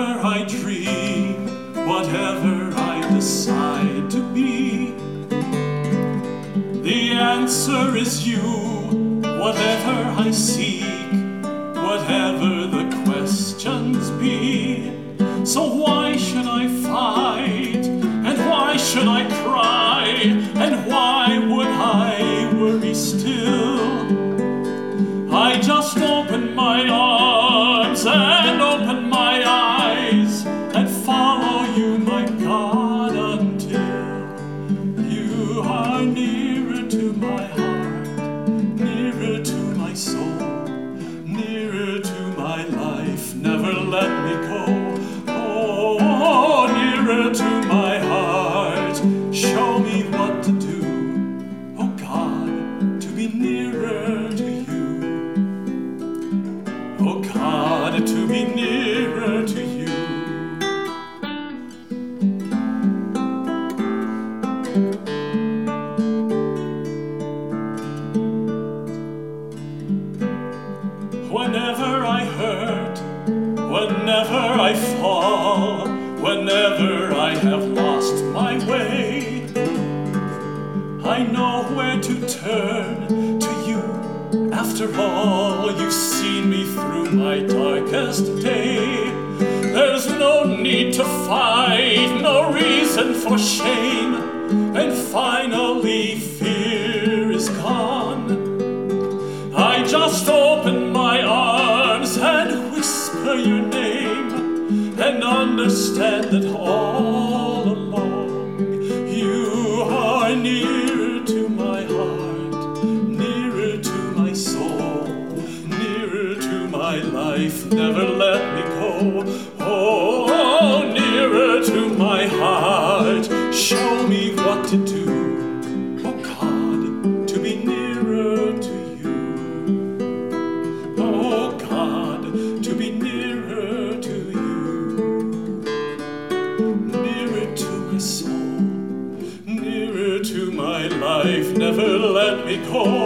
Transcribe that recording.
Whatever I dream, whatever I decide to be, the answer is you. Whatever I seek, whatever the questions be. So why should I fight? And why should I cry? And why would I worry still? I just open my arms and open my eyes and follow you, my God, until you are nearer to my heart, nearer to my soul, nearer to my life. Never let me go. Oh, nearer to my heart. Show me what to do, oh God, to be nearer to you. Oh God, to be nearer to you. Whenever I hurt, whenever I fall, whenever I have lost my way, I know where to turn to you. After all, you've seen me through my darkest day. There's no need to fight, no reason for shame, and finally fear is gone. I just open my arms and whisper your name, and understand that all along you are nearer to my heart, nearer to my soul, nearer to my life. Never let me go. Oh, nearer to my heart. Show me what to do, oh God, to be nearer to you. Oh God, to be nearer to you. Nearer to my soul, nearer to my life. Never let me go.